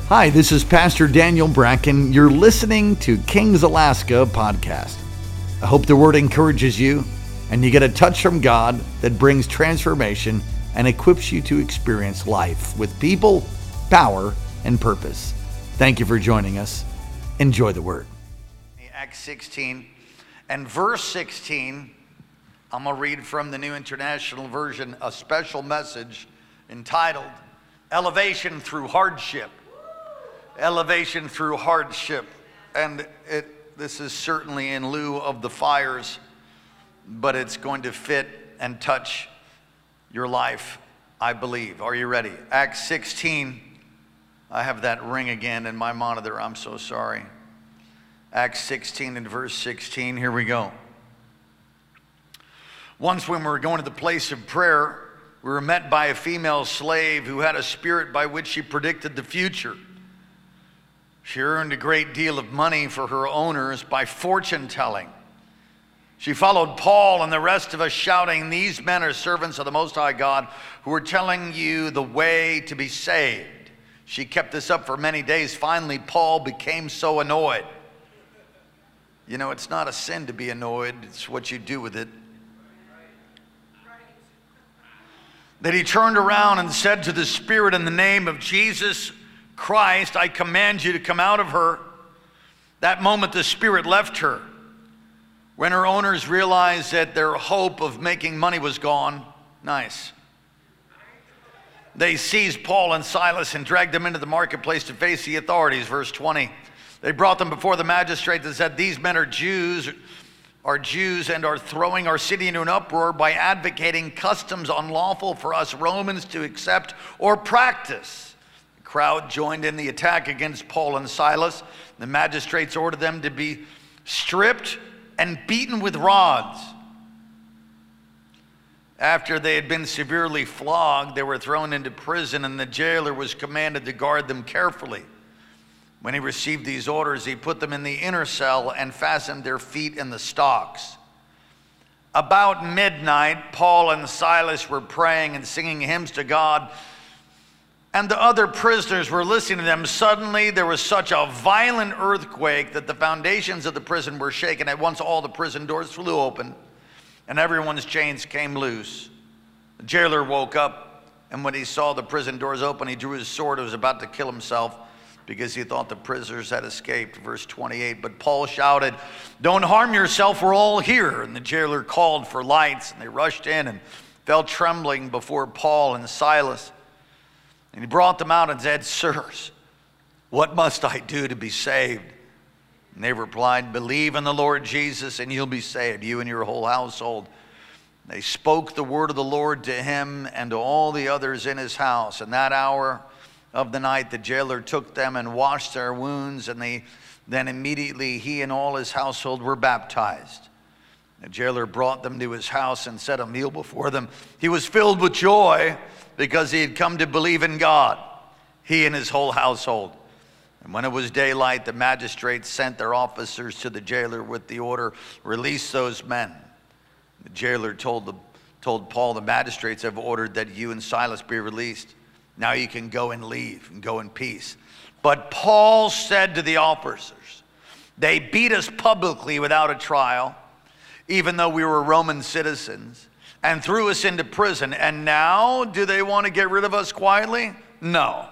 Hi, this is Pastor Daniel Bracken. You're listening to Kings Alaska podcast. I hope the word encourages you and you get a touch from God that brings transformation and equips you to experience life with people, power, and purpose. Thank you for joining us. Enjoy the word. Acts 16 and verse 16, I'm going to read from the New International Version, a special message entitled, Elevation Through Hardship. Elevation through hardship. And this is certainly in lieu of the fires, but it's going to fit and touch your life, I believe. Are you ready? Acts 16. I have that ring again in my monitor. I'm so sorry. Acts 16 and verse 16. Here we go. Once when we were going to the place of prayer, we were met by a female slave who had a spirit by which she predicted the future. She earned a great deal of money for her owners by fortune telling. She followed Paul and the rest of us shouting, "These men are servants of the Most High God who are telling you the way to be saved." She kept this up for many days. Finally, Paul became so annoyed. You know, it's not a sin to be annoyed. It's what you do with it. That he turned around and said to the spirit, "In the name of Jesus Christ, I command you to come out of her." That moment the spirit left her. When her owners realized that their hope of making money was gone, they seized Paul and Silas and dragged them into the marketplace to face the authorities. Verse 20. They brought them before the magistrate and said, "These men are Jews and are throwing our city into an uproar by advocating customs unlawful for us Romans to accept or practice." Crowd joined in the attack against Paul and Silas. The magistrates ordered them to be stripped and beaten with rods. After they had been severely flogged, they were thrown into prison, and the jailer was commanded to guard them carefully. When he received these orders, he put them in the inner cell and fastened their feet in the stocks. About midnight, Paul and Silas were praying and singing hymns to God, and the other prisoners were listening to them. Suddenly, there was such a violent earthquake that the foundations of the prison were shaken. At once, all the prison doors flew open, and everyone's chains came loose. The jailer woke up, and when he saw the prison doors open, he drew his sword and was about to kill himself because he thought the prisoners had escaped. Verse 28, but Paul shouted, "Don't harm yourself, we're all here." And the jailer called for lights, and they rushed in and fell trembling before Paul and Silas. And he brought them out and said, "Sirs, what must I do to be saved?" And they replied, "Believe in the Lord Jesus and you'll be saved, you and your whole household." They spoke the word of the Lord to him and to all the others in his house. In that hour of the night, the jailer took them and washed their wounds, and then immediately he and all his household were baptized. The jailer brought them to his house and set a meal before them. He was filled with joy because he had come to believe in God, he and his whole household. And when it was daylight, the magistrates sent their officers to the jailer with the order, "Release those men." The jailer told Paul, "The magistrates have ordered that you and Silas be released. Now you can go and leave and go in peace." But Paul said to the officers, "They beat us publicly without a trial, even though we were Roman citizens, and threw us into prison. And now, do they want to get rid of us quietly? No."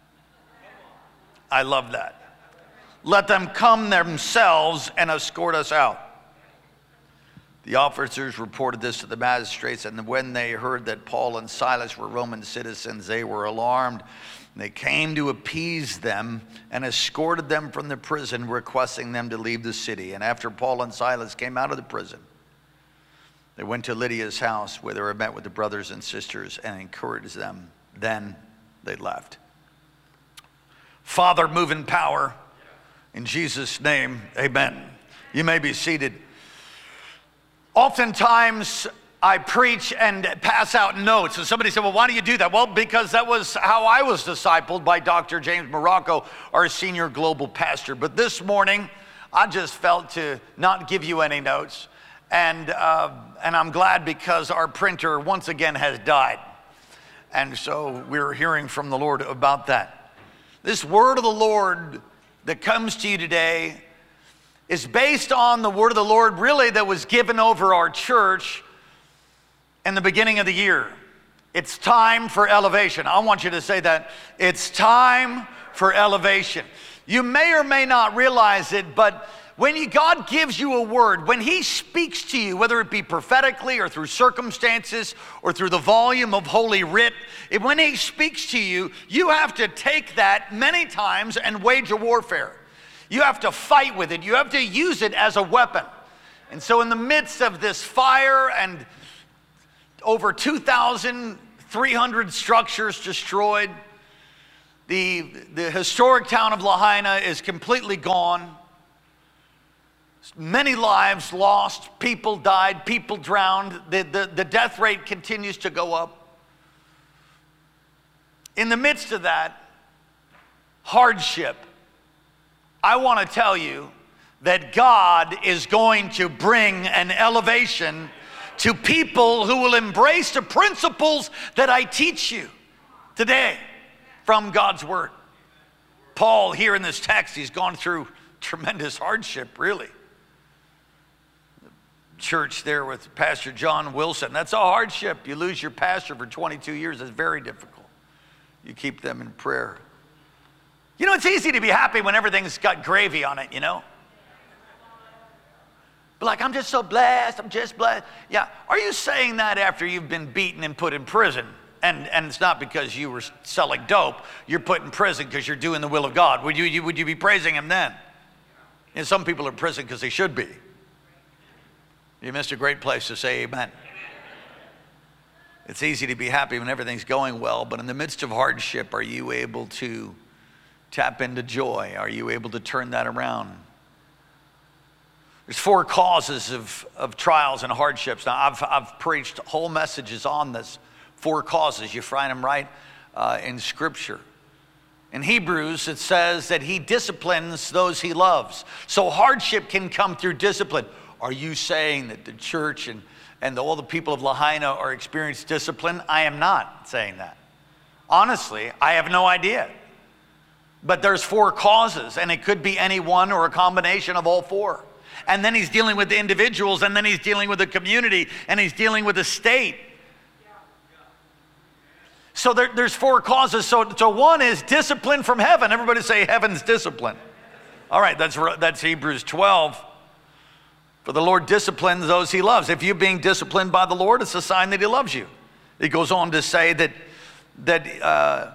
I love that. "Let them come themselves and escort us out." The officers reported this to the magistrates, and when they heard that Paul and Silas were Roman citizens, they were alarmed. They came to appease them and escorted them from the prison, requesting them to leave the city. And after Paul and Silas came out of the prison, they went to Lydia's house, where they were met with the brothers and sisters and encouraged them. Then they left. Father, move in power. In Jesus' name, amen. You may be seated. Oftentimes, I preach and pass out notes. And somebody said, "Well, why do you do that?" Well, because that was how I was discipled by Dr. James Morocco, our senior global pastor. But this morning, I just felt to not give you any notes. And I'm glad because our printer once again has died. And so we're hearing from the Lord about that. This word of the Lord that comes to you today is based on the word of the Lord really that was given over our church in the beginning of the year. It's time for elevation. I want you to say that. It's time for elevation. You may or may not realize it, but when God gives you a word, when he speaks to you, whether it be prophetically or through circumstances or through the volume of Holy Writ, when he speaks to you, you have to take that many times and wage a warfare. You have to fight with it. You have to use it as a weapon. And so in the midst of this fire and over 2,300 structures destroyed, the historic town of Lahaina is completely gone. Many lives lost, people died, people drowned. The death rate continues to go up. In the midst of that hardship, I want to tell you that God is going to bring an elevation to people who will embrace the principles that I teach you today from God's word. Paul, here in this text, he's gone through tremendous hardship, really. Church there with Pastor John Wilson, that's a hardship. You lose your pastor for 22 years. It's very difficult. You keep them in prayer. You know, it's easy to be happy when everything's got gravy on it, you know? But like, I'm just so blessed, I'm just blessed. Yeah, are you saying that after you've been beaten and put in prison? And it's not because you were selling dope. You're put in prison because you're doing the will of God. Would you be praising him then? And some people are in prison because they should be. You missed a great place to say amen. It's easy to be happy when everything's going well, but in the midst of hardship, are you able to tap into joy? Are you able to turn that around? There's 4 causes of trials and hardships. Now, I've preached whole messages on this. 4 causes. You find them right in Scripture. In Hebrews, it says that he disciplines those he loves. So hardship can come through discipline. Are you saying that the church and all the people of Lahaina are experiencing discipline? I am not saying that. Honestly, I have no idea. But there's 4 causes, and it could be any one or a combination of all 4. And then he's dealing with the individuals, and then he's dealing with the community, and he's dealing with the state. So there's 4 causes. So one is discipline from heaven. Everybody say heaven's discipline. All right, that's Hebrews 12. For the Lord disciplines those he loves. If you're being disciplined by the Lord, it's a sign that he loves you. He goes on to say that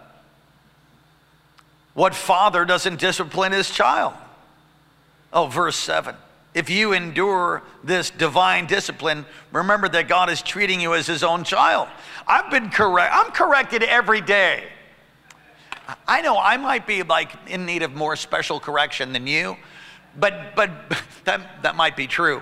what father doesn't discipline his child? Oh, verse 7. If you endure this divine discipline, remember that God is treating you as his own child. I'm corrected every day. I know I might be like in need of more special correction than you, but that might be true.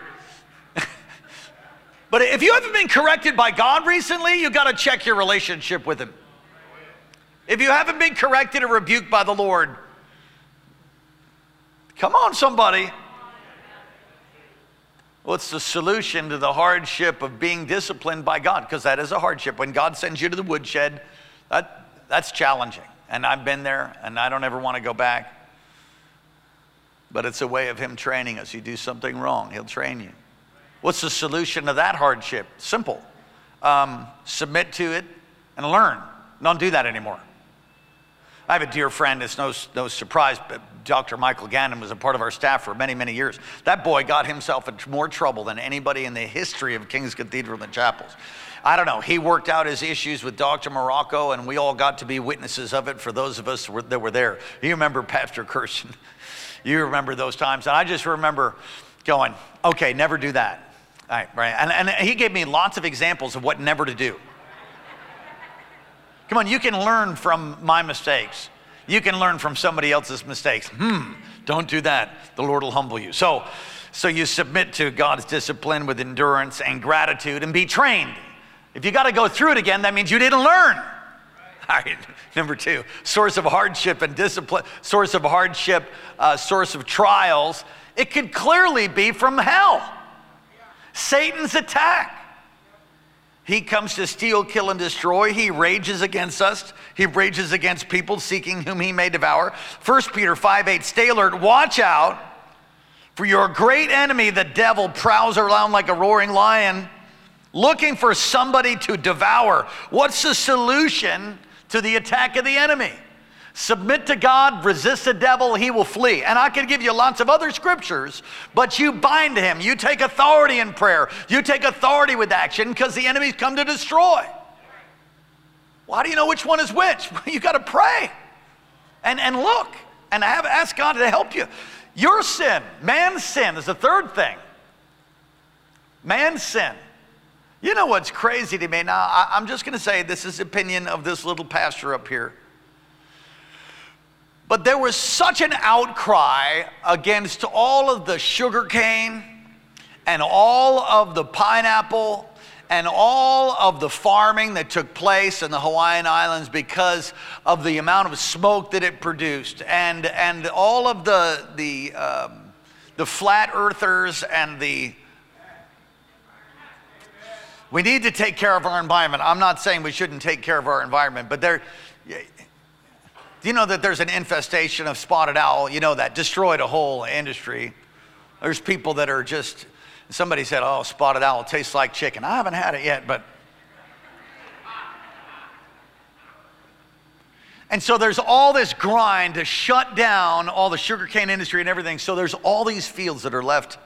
But if you haven't been corrected by God recently, you got to check your relationship with him. If you haven't been corrected or rebuked by the Lord, come on, somebody. What's the solution to the hardship of being disciplined by God? Because that is a hardship. When God sends you to the woodshed, that's challenging. And I've been there, and I don't ever want to go back. But it's a way of him training us. You do something wrong, he'll train you. What's the solution to that hardship? Simple. Submit to it and learn. Don't do that anymore. I have a dear friend, it's no surprise, but Dr. Michael Gannon was a part of our staff for many, many years. That boy got himself in more trouble than anybody in the history of King's Cathedral and the chapels. I don't know, he worked out his issues with Dr. Morocco, and we all got to be witnesses of it for those of us that were there. You remember Pastor Kirsten. You remember those times. And I just remember going, okay, never do that. All right. And he gave me lots of examples of what never to do. Come on, you can learn from my mistakes. You can learn from somebody else's mistakes. Don't do that. The Lord will humble you. So you submit to God's discipline with endurance and gratitude and be trained. If you got to go through it again, that means you didn't learn. All right, number 2, source of hardship and discipline, source of hardship, source of trials. It could clearly be from hell. Satan's attack. He comes to steal, kill, and destroy. He rages against us. He rages against people seeking whom he may devour. 1 Peter 5:8, stay alert, watch out, for your great enemy, the devil, prowls around like a roaring lion, looking for somebody to devour. What's the solution to the attack of the enemy? Submit to God, resist the devil, he will flee. And I could give you lots of other scriptures, but you bind him. You take authority in prayer. You take authority with action because the enemy's come to destroy. Well, how do you know which one is which? You got to pray and look and ask God to help you. Your sin, man's sin, is the third thing. Man's sin. You know what's crazy to me? Now, I'm just going to say this is the opinion of this little pastor up here. But there was such an outcry against all of the sugar cane and all of the pineapple and all of the farming that took place in the Hawaiian Islands because of the amount of smoke that it produced, and all of the flat earthers and we need to take care of our environment. I'm not saying we shouldn't take care of our environment, but do you know that there's an infestation of spotted owl? You know that destroyed a whole industry. There's people that are just, somebody said, oh, spotted owl tastes like chicken. I haven't had it yet, but. And so there's all this grind to shut down all the sugarcane industry and everything. So there's all these fields that are left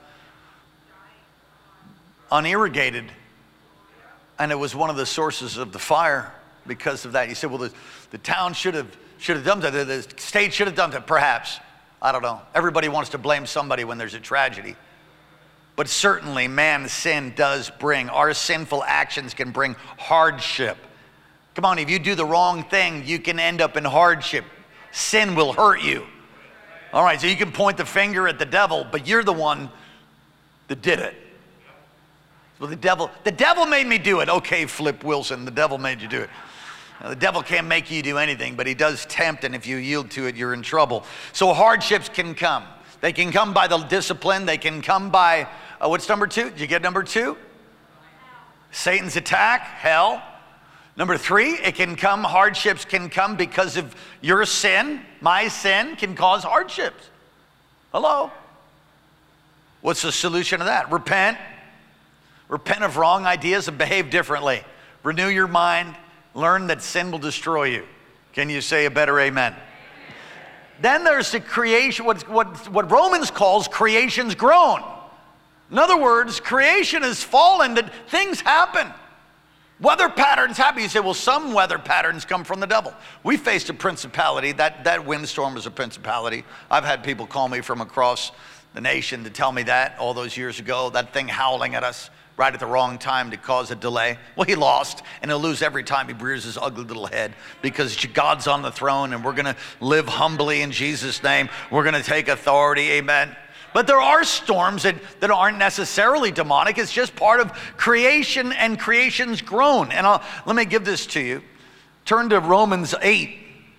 unirrigated. And it was one of the sources of the fire because of that. You said, well, the town should have done that. The state should have done that, perhaps. I don't know. Everybody wants to blame somebody when there's a tragedy. But certainly man's sin does bring, our sinful actions can bring hardship. Come on, if you do the wrong thing, you can end up in hardship. Sin will hurt you. All right, so you can point the finger at the devil, but you're the one that did it. Well, the devil made me do it. Okay, Flip Wilson, the devil made you do it. Now, the devil can't make you do anything, but he does tempt, and if you yield to it, you're in trouble. So hardships can come. They can come by the discipline. They can come by, what's number 2? Did you get number 2? Satan's attack, hell. Number 3, hardships can come because of your sin. My sin can cause hardships. Hello? What's the solution to that? Repent. Repent of wrong ideas and behave differently. Renew your mind. Learn that sin will destroy you. Can you say a better amen? Then there's the creation, what Romans calls creation's groan. In other words, creation has fallen, that things happen. Weather patterns happen. You say, well, some weather patterns come from the devil. We faced a principality. That windstorm was a principality. I've had people call me from across the nation to tell me that all those years ago, that thing howling at us right at the wrong time to cause a delay. Well, he lost, and he'll lose every time he rears his ugly little head because God's on the throne, and we're going to live humbly in Jesus' name. We're going to take authority, amen. But there are storms that aren't necessarily demonic. It's just part of creation and creation's groan. And let me give this to you. Turn to Romans 8.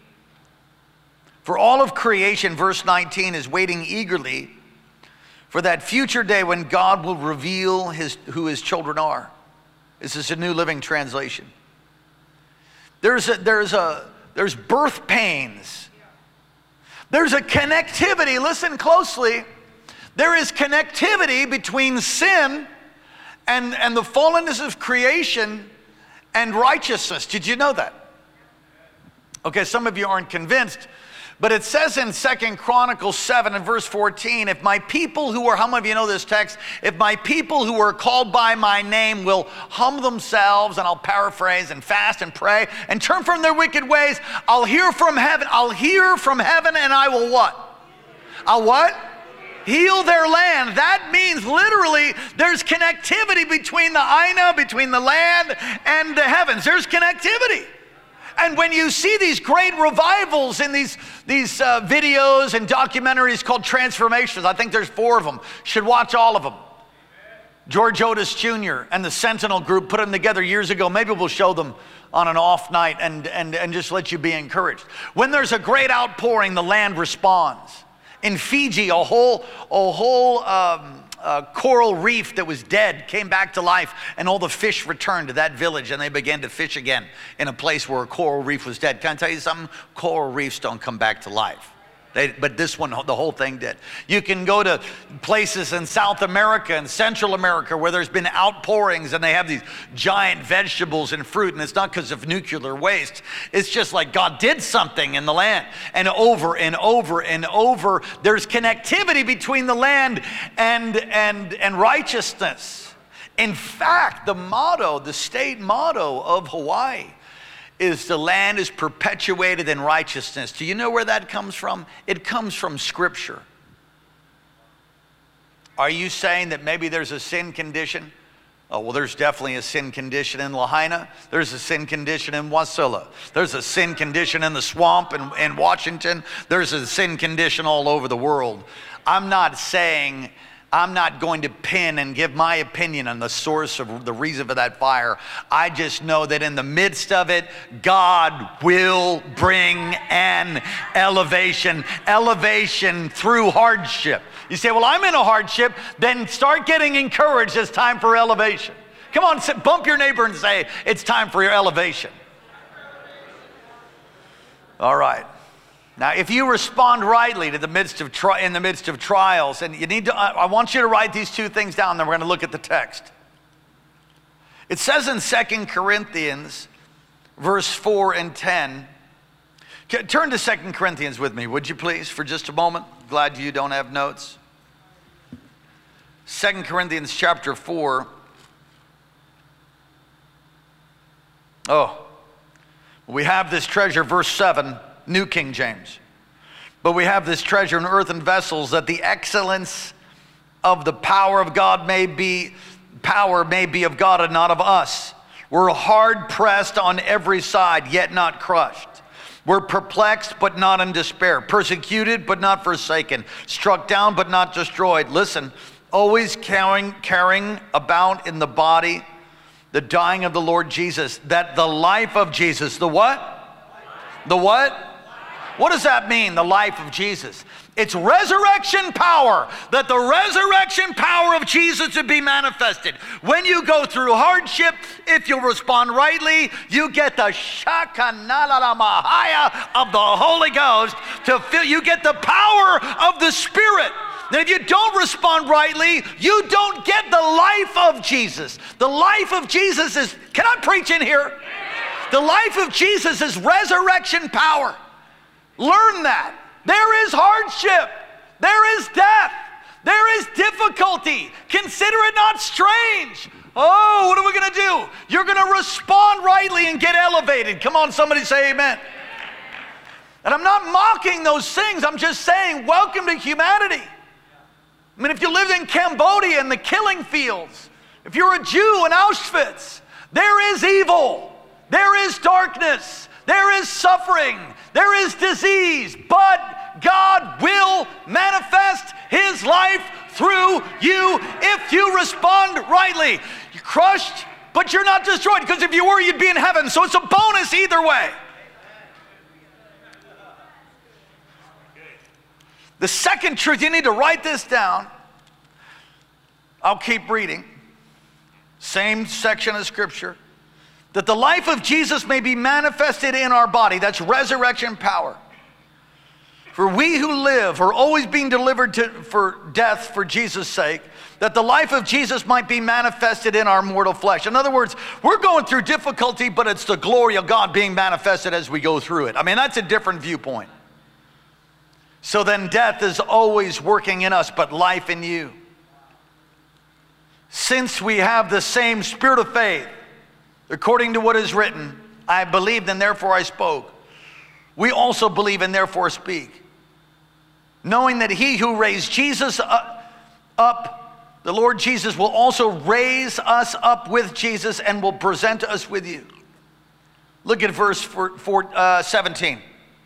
For all of creation, verse 19, is waiting eagerly for that future day when God will reveal who his children are. This is a New Living Translation. There's birth pains. There's a connectivity, listen closely. There is connectivity between sin and the fallenness of creation and righteousness. Did you know that? Okay, some of you aren't convinced. But it says in 2 Chronicles 7 and verse 14, if my people who are, how many of you know this text? If my people who are called by my name will humble themselves, and I'll paraphrase, and fast and pray and turn from their wicked ways, I'll hear from heaven. I'll hear from heaven and I will what? I'll what? Heal their land. That means literally there's connectivity between the Aina, between the land and the heavens. There's connectivity. And when you see these great revivals in these videos and documentaries called Transformations, I think there's 4 of them. Should watch all of them. George Otis Jr. and the Sentinel Group put them together years ago. Maybe we'll show them on an off night and just let you be encouraged. When there's a great outpouring, the land responds. In Fiji, a whole coral reef that was dead came back to life, and all the fish returned to that village, and they began to fish again in a place where a coral reef was dead. Can I tell you something? Coral reefs don't come back to life. But this one, the whole thing did. You can go to places in South America and Central America where there's been outpourings and they have these giant vegetables and fruit, and it's not because of nuclear waste. It's just like God did something in the land. And over and over and over, there's connectivity between the land and righteousness. In fact, the state motto of Hawaii is the land is perpetuated in righteousness. Do you know where that comes from? It comes from Scripture. Are you saying that maybe there's a sin condition? Oh, well, there's definitely a sin condition in Lahaina. There's a sin condition in Wasilla. There's a sin condition in the swamp in Washington. There's a sin condition all over the world. I'm not going to pin and give my opinion on the source of the reason for that fire. I just know that in the midst of it, God will bring an elevation through hardship. You say, well, I'm in a hardship. Then start getting encouraged. It's time for elevation. Come on, bump your neighbor and say, it's time for your elevation. All right. Now, if you respond rightly to in the midst of trials, and I want you to write these two things down, then we're going to look at the text. It says in 2 Corinthians, verse 4 and 10. Turn to 2 Corinthians with me, would you please, for just a moment? Glad you don't have notes. 2 Corinthians chapter 4. Oh, we have this treasure, verse 7. New King James. But we have this treasure in earthen vessels, that the excellence of the power of God may be of God and not of us. We're hard pressed on every side, yet not crushed. We're perplexed, but not in despair. Persecuted, but not forsaken. Struck down, but not destroyed. Listen, always carrying about in the body the dying of the Lord Jesus, that the life of Jesus, the what? The what? What does that mean, the life of Jesus? It's resurrection power, that the resurrection power of Jesus would be manifested. When you go through hardship, if you respond rightly, you get the Shakanalalamahaya of the Holy Ghost to fill. You get the power of the Spirit. Then if you don't respond rightly, you don't get the life of Jesus. The life of Jesus is, can I preach in here? The life of Jesus is resurrection power. Learn that. There is hardship. There is death. There is difficulty. Consider it not strange. Oh, what are we going to do? You're going to respond rightly and get elevated. Come on, somebody say amen. And I'm not mocking those things. I'm just saying, welcome to humanity. I mean, if you lived in Cambodia in the killing fields, if you're a Jew in Auschwitz, there is evil. There is darkness. There is suffering. There is disease. But God will manifest His life through you if you respond rightly. You're crushed, but you're not destroyed, because if you were, you'd be in heaven. So it's a bonus either way. The second truth, you need to write this down. I'll keep reading. Same section of Scripture. That the life of Jesus may be manifested in our body. That's resurrection power. For we who live are always being delivered for death for Jesus' sake, that the life of Jesus might be manifested in our mortal flesh. In other words, we're going through difficulty, but it's the glory of God being manifested as we go through it. I mean, that's a different viewpoint. So then death is always working in us, but life in you. Since we have the same spirit of faith, according to what is written, I believed and therefore I spoke. We also believe and therefore speak. Knowing that He who raised Jesus up, the Lord Jesus, will also raise us up with Jesus and will present us with you. Look at verse 17.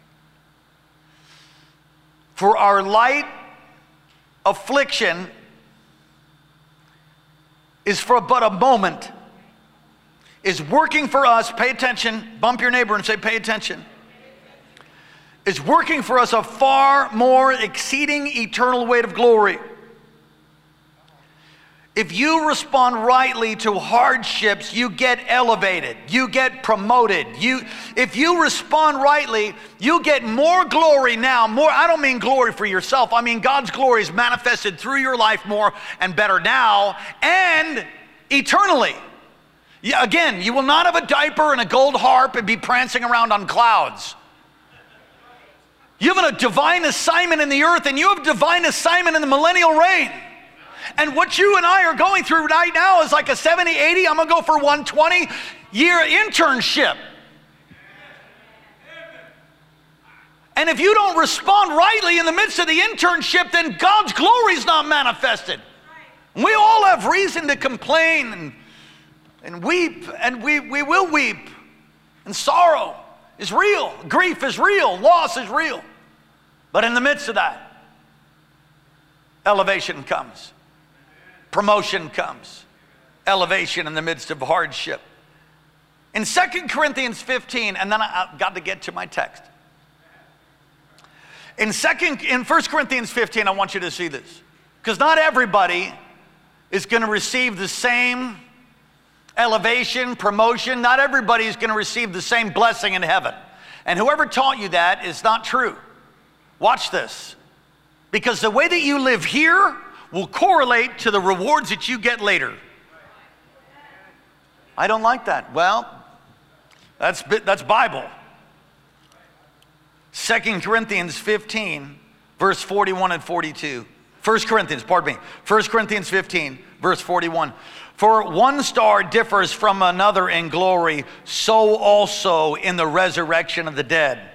For our light affliction is for but a moment, is working for us, pay attention, bump your neighbor and say, pay attention, is working for us a far more exceeding eternal weight of glory. If you respond rightly to hardships, you get elevated, you get promoted. If you respond rightly, you get more glory now. More, I don't mean glory for yourself. I mean God's glory is manifested through your life more and better now and eternally. Again, you will not have a diaper and a gold harp and be prancing around on clouds. You have a divine assignment in the earth, and you have a divine assignment in the millennial reign. And what you and I are going through right now is like a 70, 80, I'm going to go for 120-year internship. And if you don't respond rightly in the midst of the internship, then God's glory is not manifested. We all have reason to complain and weep, and we will weep. And sorrow is real. Grief is real. Loss is real. But in the midst of that, elevation comes. Promotion comes. Elevation in the midst of hardship. In 2 Corinthians 15, and then I've got to get to my text. In 1 Corinthians 15, I want you to see this. Because not everybody is going to receive the same elevation, promotion. Not everybody is going to receive the same blessing in heaven. And whoever taught you that is not true. Watch this. Because the way that you live here will correlate to the rewards that you get later. I don't like that. Well, that's Bible. 2 Corinthians 15, verse 41 and 42. 1 Corinthians 15, verse 41. For one star differs from another in glory, so also in the resurrection of the dead.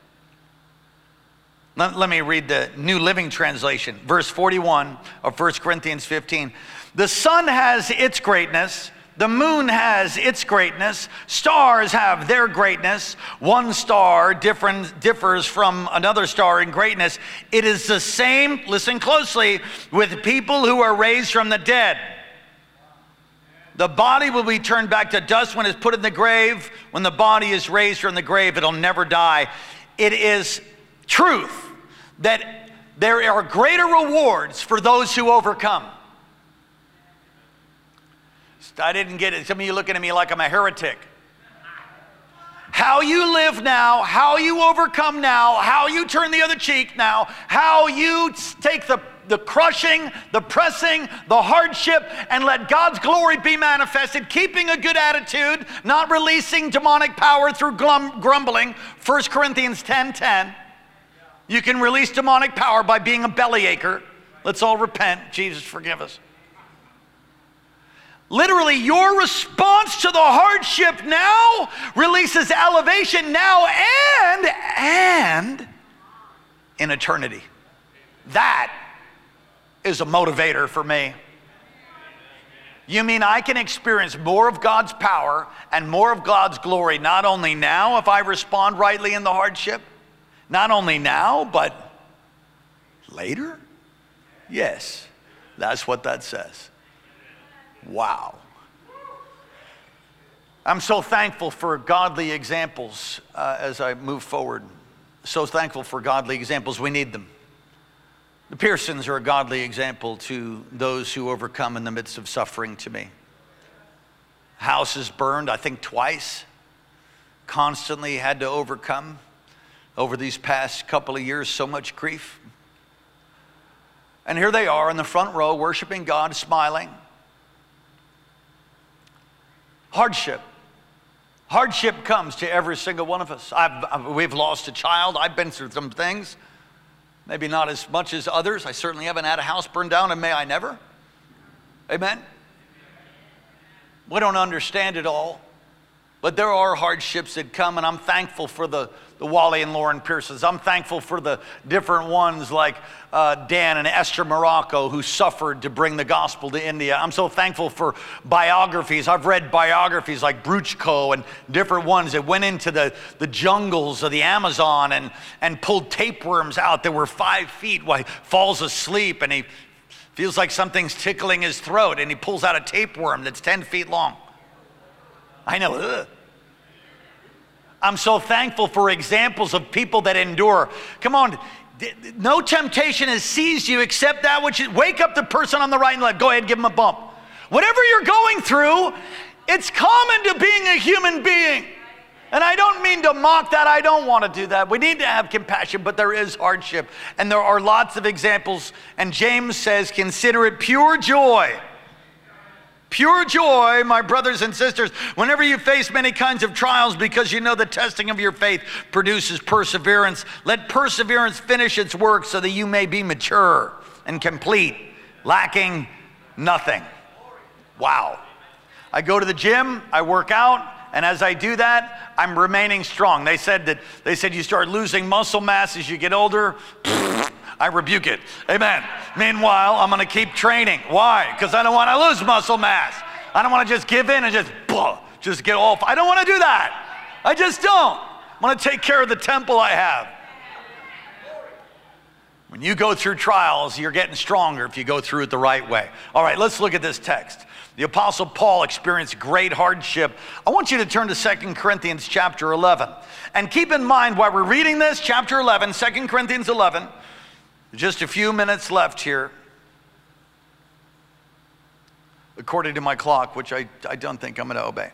Let me read the New Living Translation. Verse 41 of 1 Corinthians 15. The sun has its greatness. The moon has its greatness. Stars have their greatness. One star differs from another star in greatness. It is the same, listen closely, with people who are raised from the dead. The body will be turned back to dust when it's put in the grave. When the body is raised from the grave, it'll never die. It is truth that there are greater rewards for those who overcome. I didn't get it. Some of you looking at me like I'm a heretic. How you live now, how you overcome now, how you turn the other cheek now, how you take the crushing, the pressing, the hardship, and let God's glory be manifested, keeping a good attitude, not releasing demonic power through grumbling. 1 Corinthians 10:10. You can release demonic power by being a bellyacre. Let's all repent. Jesus, forgive us. Literally, your response to the hardship now releases elevation now and in eternity. That is a motivator for me. You mean I can experience more of God's power and more of God's glory not only now if I respond rightly in the hardship, not only now, but later? Yes, that's what that says. Wow. I'm so thankful for godly examples as I move forward. So thankful for godly examples. We need them. The Pearsons are a godly example to those who overcome in the midst of suffering to me. House is burned, I think twice. Constantly had to overcome over these past couple of years, so much grief. And here they are in the front row, worshiping God, smiling. Hardship. Hardship comes to every single one of us. We've lost a child. I've been through some things. Maybe not as much as others. I certainly haven't had a house burned down, and may I never. Amen? We don't understand it all. But there are hardships that come, and I'm thankful for the Wally and Lauren Pearsons. I'm thankful for the different ones like Dan and Esther Morocco who suffered to bring the gospel to India. I'm so thankful for biographies. I've read biographies like Bruchko and different ones that went into the jungles of the Amazon and pulled tapeworms out that were 5 feet while he falls asleep and he feels like something's tickling his throat and he pulls out a tapeworm that's 10 feet long. I know. Ugh. I'm so thankful for examples of people that endure. Come on, no temptation has seized you except that which is, wake up the person on the right and left. Go ahead, give him a bump. Whatever you're going through, it's common to being a human being. And I don't mean to mock that. I don't want to do that. We need to have compassion, but there is hardship. And there are lots of examples. And James says, consider it pure joy. Pure joy, my brothers and sisters, whenever you face many kinds of trials, because you know the testing of your faith produces perseverance. Let perseverance finish its work so that you may be mature and complete, lacking nothing. Wow. I go to the gym, I work out, and as I do that, I'm remaining strong. They said you start losing muscle mass as you get older. I rebuke it. Amen. Meanwhile, I'm going to keep training. Why? Because I don't want to lose muscle mass. I don't want to just give in and just get off. I don't want to do that. I just don't. I want to take care of the temple I have. When you go through trials, you're getting stronger if you go through it the right way. All right, let's look at this text. The Apostle Paul experienced great hardship. I want you to turn to 2 Corinthians chapter 11. And keep in mind, while we're reading this, chapter 11, 2 Corinthians 11, just a few minutes left here, according to my clock, which I don't think I'm going to obey.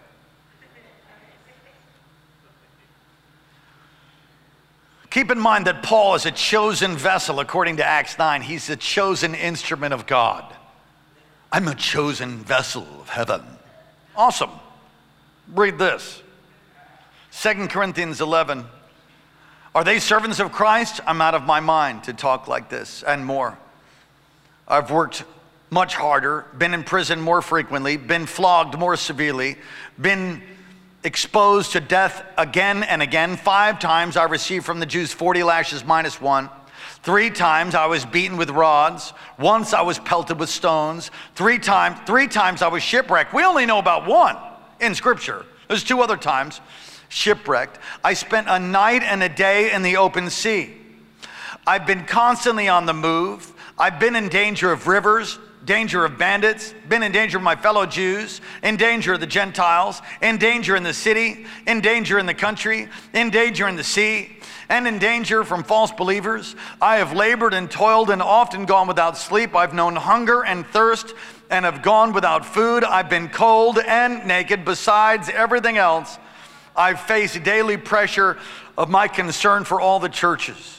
Keep in mind that Paul is a chosen vessel, according to Acts 9. He's a chosen instrument of God. I'm a chosen vessel of heaven. Awesome. Read this. 2 Corinthians 11. Are they servants of Christ? I'm out of my mind to talk like this and more. I've worked much harder, been in prison more frequently, been flogged more severely, been exposed to death again and again. 5 times I received from the Jews 40 lashes minus 1. 3 times I was beaten with rods. Once I was pelted with stones. 3 times I was shipwrecked. We only know about 1 in Scripture. There's 2 other times shipwrecked. I spent a night and a day in the open sea. I've been constantly on the move. I've been in danger of rivers, danger of bandits, been in danger of my fellow Jews, in danger of the Gentiles, in danger in the city, in danger in the country, in danger in the sea, and in danger from false believers. I have labored and toiled and often gone without sleep. I've known hunger and thirst and have gone without food. I've been cold and naked. Besides everything else, I've faced daily pressure of my concern for all the churches.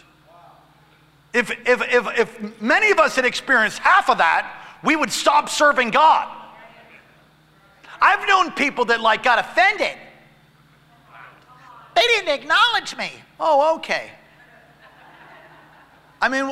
If many of us had experienced half of that, we would stop serving God. I've known people that got offended. They didn't acknowledge me. Oh, okay. I mean,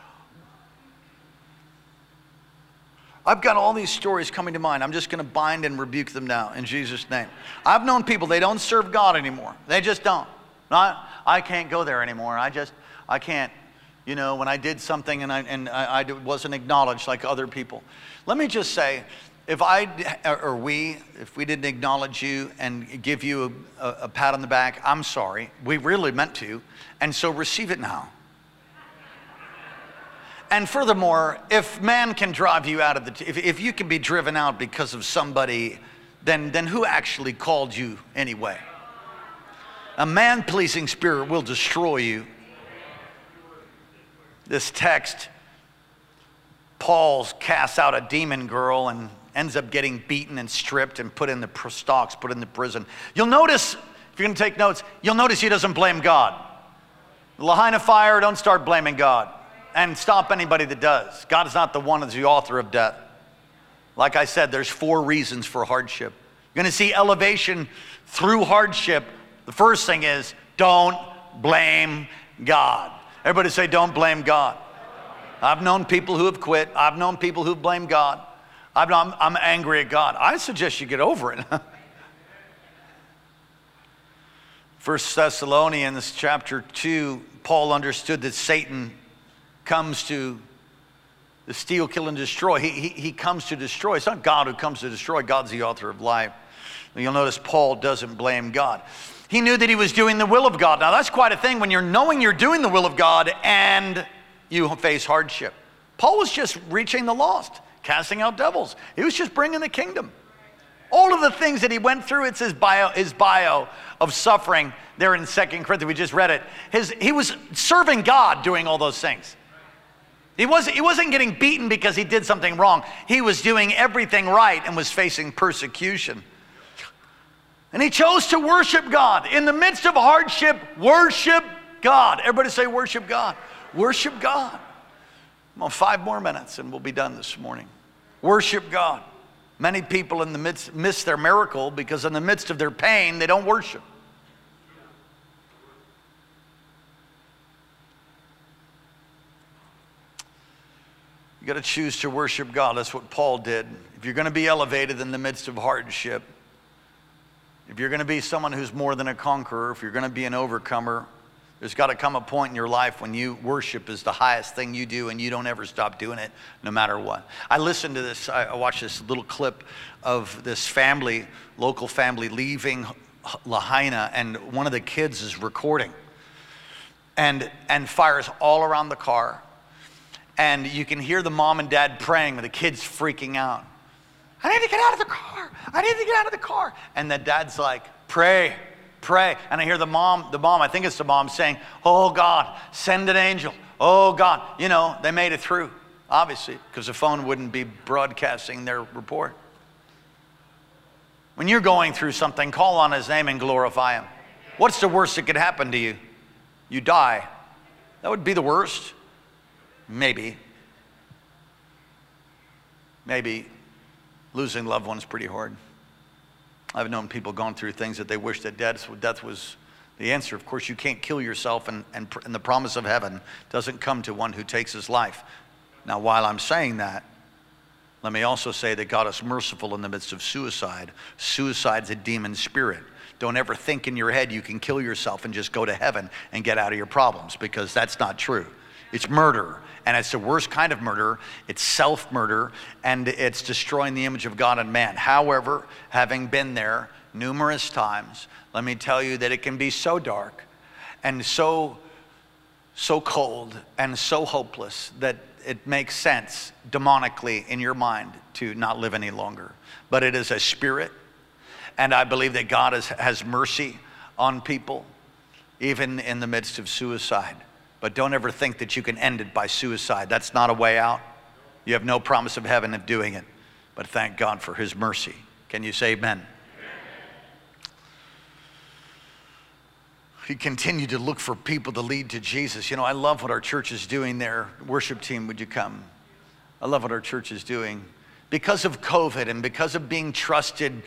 I've got all these stories coming to mind. I'm just going to bind and rebuke them now in Jesus' name. I've known people, they don't serve God anymore. They just don't. I can't go there anymore. I can't. You know, when I did something and I wasn't acknowledged like other people. Let me just say, if we didn't acknowledge you and give you a pat on the back, I'm sorry. We really meant to, and so receive it now. And furthermore, if man can drive you out of if you can be driven out because of somebody, then who actually called you anyway? A man-pleasing spirit will destroy you. This text, Paul casts out a demon girl and ends up getting beaten and stripped and put in the stocks, put in the prison. You'll notice, if you're going to take notes, you'll notice he doesn't blame God. Lahaina fire, don't start blaming God. And stop anybody that does. God is not the one who's the author of death. Like I said, there's 4 reasons for hardship. You're going to see elevation through hardship. The first thing is, don't blame God. Everybody say, don't blame God. I've known people who have quit. I've known people who've blamed God. I'm angry at God. I suggest you get over it. 1 Thessalonians chapter 2, Paul understood that Satan comes to steal, kill, and destroy. He comes to destroy. It's not God who comes to destroy. God's the author of life. You'll notice Paul doesn't blame God. He knew that he was doing the will of God. Now that's quite a thing when you're knowing you're doing the will of God and you face hardship. Paul was just reaching the lost, casting out devils. He was just bringing the kingdom. All of the things that he went through, it's his bio of suffering there in 2 Corinthians. We just read it. He was serving God doing all those things. He wasn't getting beaten because he did something wrong. He was doing everything right and was facing persecution. And he chose to worship God. In the midst of hardship, worship God. Everybody say worship God. Worship God. Come on, 5 more minutes and we'll be done this morning. Worship God. Many people in the midst miss their miracle because in the midst of their pain, they don't worship. You got to choose to worship God. That's what Paul did. If you're going to be elevated in the midst of hardship, if you're going to be someone who's more than a conqueror, if you're going to be an overcomer, there's got to come a point in your life when you worship is the highest thing you do and you don't ever stop doing it no matter what. I listened to this, I watched this little clip of this family, local family leaving Lahaina, and one of the kids is recording and fires all around the car. And you can hear the mom and dad praying, and the kid's freaking out. I need to get out of the car. I need to get out of the car. And the dad's like, pray. And I hear the mom, I think it's the mom saying, oh God, send an angel. Oh God. You know, they made it through, obviously, because the phone wouldn't be broadcasting their report. When you're going through something, call on his name and glorify him. What's the worst that could happen to you? You die. That would be the worst. Maybe losing loved ones pretty hard. I've known people going through things that they wish that death was the answer. Of course, you can't kill yourself, and the promise of heaven doesn't come to one who takes his life. Now, while I'm saying that, let me also say that God is merciful in the midst of suicide. Suicide's a demon spirit. Don't ever think in your head you can kill yourself and just go to heaven and get out of your problems, because that's not true. It's murder, and it's the worst kind of murder. It's self-murder, and it's destroying the image of God in man. However, having been there numerous times, let me tell you that it can be so dark and so cold and so hopeless that it makes sense demonically in your mind to not live any longer. But it is a spirit, and I believe that God has mercy on people, even in the midst of suicide. But don't ever think that you can end it by suicide. That's not a way out. You have no promise of heaven of doing it. But thank God for his mercy. Can you say amen? He continued to look for people to lead to Jesus. You know, I love what our church is doing there. Worship team, would you come? I love what our church is doing. Because of COVID and because of being trusted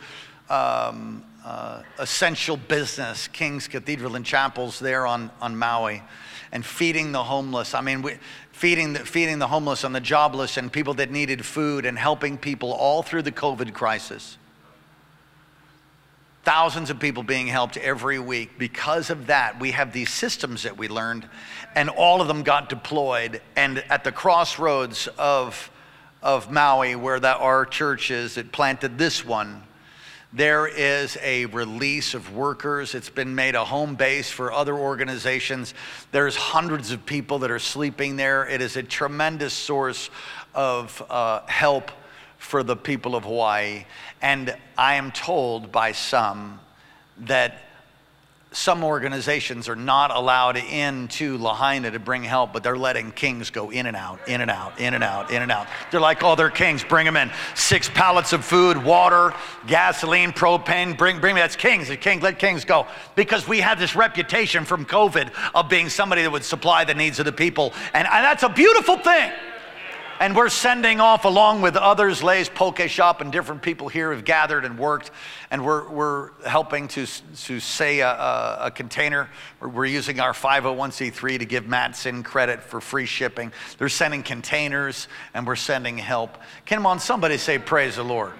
essential business, King's Cathedral and Chapels there on Maui, and feeding the homeless. I mean, feeding the homeless and the jobless and people that needed food, and helping people all through the COVID crisis. Thousands of people being helped every week. Because of that, we have these systems that we learned, and all of them got deployed. And at the crossroads of Maui, where our church is, it planted this one. There is a release of workers. It's been made a home base for other organizations. There's hundreds of people that are sleeping there. It is a tremendous source of help for the people of Hawaii. And I am told by some that some organizations are not allowed into Lahaina to bring help, but they're letting Kings go in and out, in and out, in and out, in and out. They're like, oh, they're Kings, bring them in. 6 pallets of food, water, gasoline, propane, bring me, that's Kings. Let Kings go. Because we have this reputation from COVID of being somebody that would supply the needs of the people. And that's a beautiful thing. And we're sending off, along with others, Lay's Poke Shop and different people here have gathered and worked, and we're helping to say a container. We're using our 501c3 to give Matson credit for free shipping. They're sending containers, and we're sending help. Come on, somebody say praise the Lord.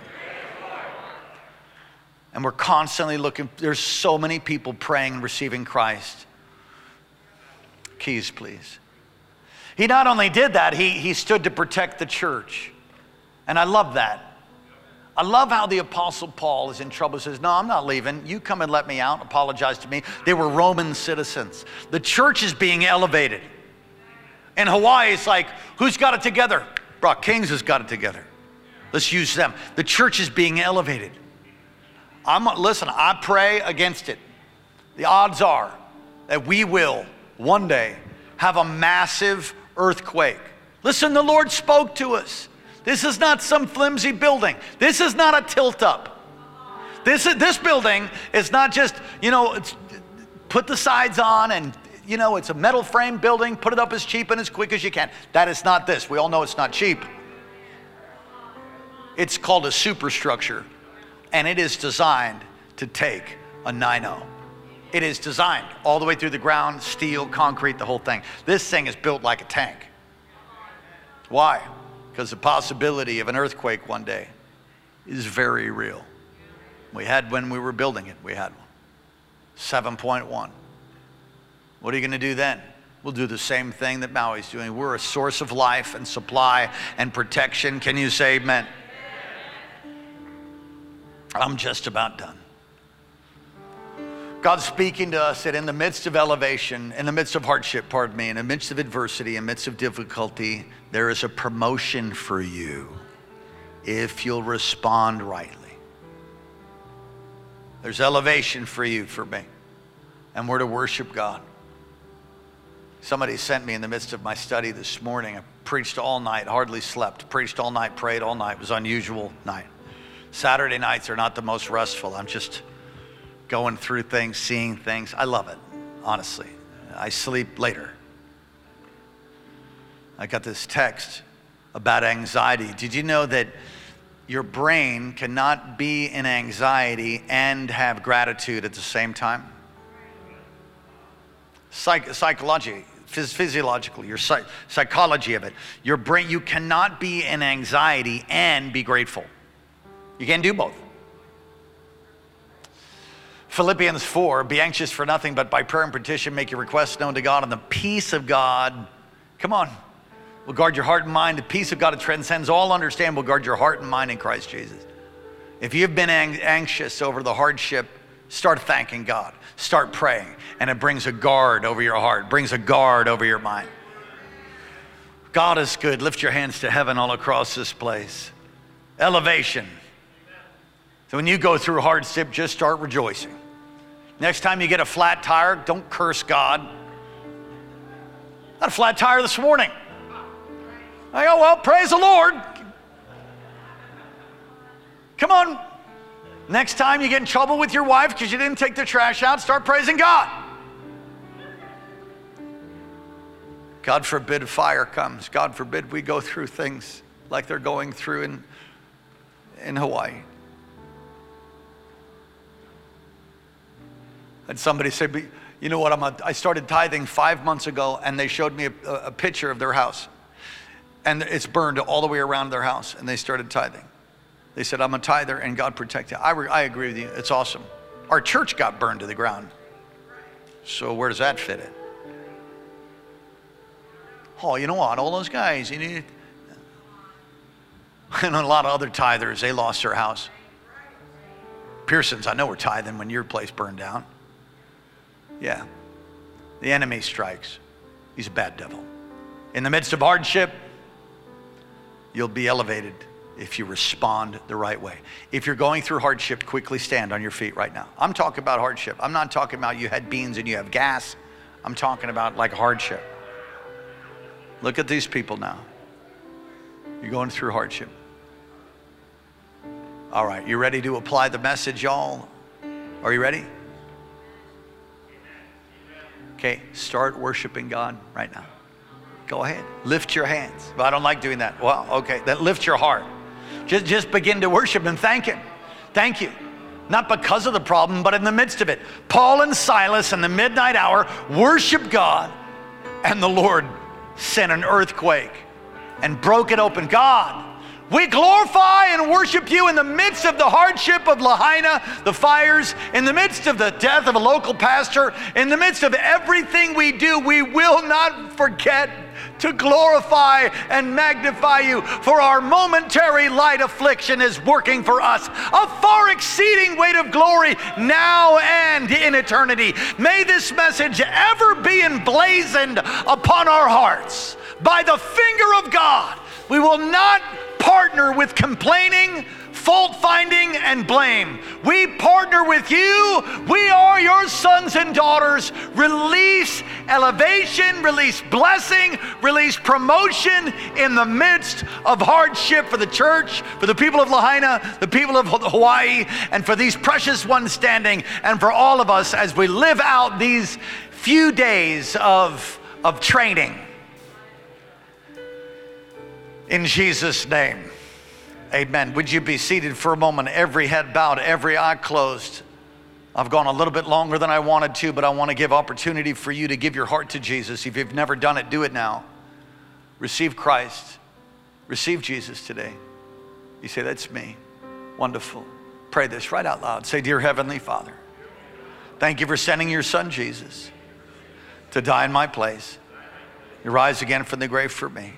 And we're constantly looking. There's so many people praying and receiving Christ. Keys, please. He not only did that, he stood to protect the church. And I love that. I love how the Apostle Paul is in trouble, says, no, I'm not leaving. You come and let me out, apologize to me. They were Roman citizens. The church is being elevated. In Hawaii, it's like, who's got it together? Bro, Kings has got it together. Let's use them. The church is being elevated. Listen, I pray against it. The odds are that we will one day have a massive earthquake Listen, the Lord spoke to us. This is not some flimsy building. This is not a tilt-up. This building is not just, it's, put the sides on and, it's a metal frame building. Put it up as cheap and as quick as you can. That is not this. We all know it's not cheap. It's called a superstructure, and it is designed to take a 9-0. It is designed all the way through the ground, steel, concrete, the whole thing. This thing is built like a tank. Why? Because the possibility of an earthquake one day is very real. We had, when we were building it, we had one. 7.1. What are you going to do then? We'll do the same thing that Maui's doing. We're a source of life and supply and protection. Can you say amen? I'm just about done. God's speaking to us that in the midst of elevation, in the midst of hardship, in the midst of adversity, in the midst of difficulty, there is a promotion for you if you'll respond rightly. There's elevation for you, for me, and we're to worship God. Somebody sent me in the midst of my study this morning. I preached all night, hardly slept, preached all night, prayed all night. It was an unusual night. Saturday nights are not the most restful. I'm just going through things, seeing things. I love it, honestly. I sleep later. I got this text about anxiety. Did you know that your brain cannot be in anxiety and have gratitude at the same time? Psychologically, physiologically, your psychology of it. Your brain, you cannot be in anxiety and be grateful. You can't do both. Philippians 4, be anxious for nothing, but by prayer and petition make your requests known to God, and the peace of God, come on, will guard your heart and mind. The peace of God that transcends all understanding will guard your heart and mind in Christ Jesus. If you've been anxious over the hardship, start thanking God. Start praying, and it brings a guard over your heart, brings a guard over your mind. God is good. Lift your hands to heaven all across this place. Elevation. So when you go through hardship, just start rejoicing. Next time you get a flat tire, don't curse God. Got a flat tire this morning. I go, well, praise the Lord. Come on. Next time you get in trouble with your wife because you didn't take the trash out, start praising God. God forbid fire comes. God forbid we go through things like they're going through in Hawaii. And somebody said, you know what, I started tithing 5 months ago, and they showed me a picture of their house. And it's burned all the way around their house, and they started tithing. They said, I'm a tither, and God protected. I agree with you. It's awesome. Our church got burned to the ground. So where does that fit in? Oh, you know what? All those guys, and a lot of other tithers, they lost their house. Pearsons, I know we're tithing when your place burned down. Yeah. The enemy strikes. He's a bad devil. In the midst of hardship, you'll be elevated if you respond the right way. If you're going through hardship, quickly stand on your feet right now. I'm talking about hardship. I'm not talking about you had beans and you have gas. I'm talking about like hardship. Look at these people now. You're going through hardship. All right, you ready to apply the message, y'all? Are you ready? Okay, start worshiping God right now. Go ahead, lift your hands. Well, I don't like doing that. Well, okay, then lift your heart. Just begin to worship and thank Him. Thank you. Not because of the problem, but in the midst of it. Paul and Silas in the midnight hour worshiped God, and the Lord sent an earthquake and broke it open. God, we glorify and worship you in the midst of the hardship of Lahaina, the fires, in the midst of the death of a local pastor, in the midst of everything we do. We will not forget to glorify and magnify you, for our momentary light affliction is working for us a far exceeding weight of glory now and in eternity. May this message ever be emblazoned upon our hearts by the finger of God. We will not partner with complaining, fault finding and blame. We partner with you. We are your sons and daughters. Release elevation, release blessing, release promotion in the midst of hardship for the church, for the people of Lahaina, the people of Hawaii, and for these precious ones standing, and for all of us as we live out these few days of training. In Jesus' name, amen. Would you be seated for a moment? Every head bowed, every eye closed. I've gone a little bit longer than I wanted to, but I want to give opportunity for you to give your heart to Jesus. If you've never done it, do it now. Receive Christ. Receive Jesus today. You say, that's me. Wonderful. Pray this right out loud. Say, dear Heavenly Father, thank you for sending your son Jesus to die in my place. You rise again from the grave for me.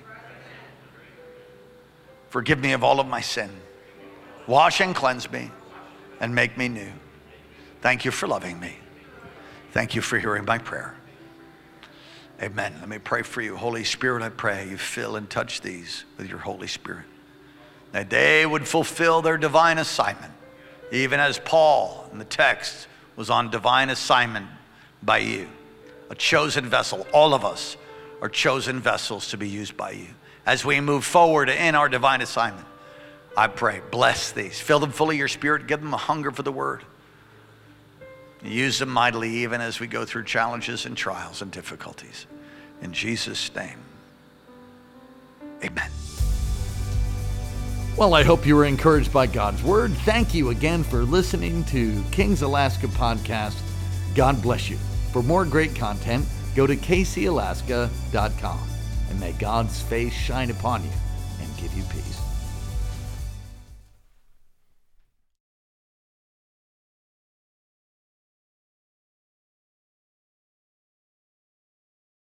Forgive me of all of my sin. Wash and cleanse me and make me new. Thank you for loving me. Thank you for hearing my prayer. Amen. Let me pray for you. Holy Spirit, I pray you fill and touch these with your Holy Spirit, that they would fulfill their divine assignment, even as Paul in the text was on divine assignment by you. A chosen vessel. All of us are chosen vessels to be used by you. As we move forward in our divine assignment, I pray, bless these. Fill them full of your Spirit. Give them a hunger for the word. Use them mightily even as we go through challenges and trials and difficulties. In Jesus' name, amen. Well, I hope you were encouraged by God's word. Thank you again for listening to King's Alaska Podcast. God bless you. For more great content, go to kcalaska.com. And may God's face shine upon you and give you peace.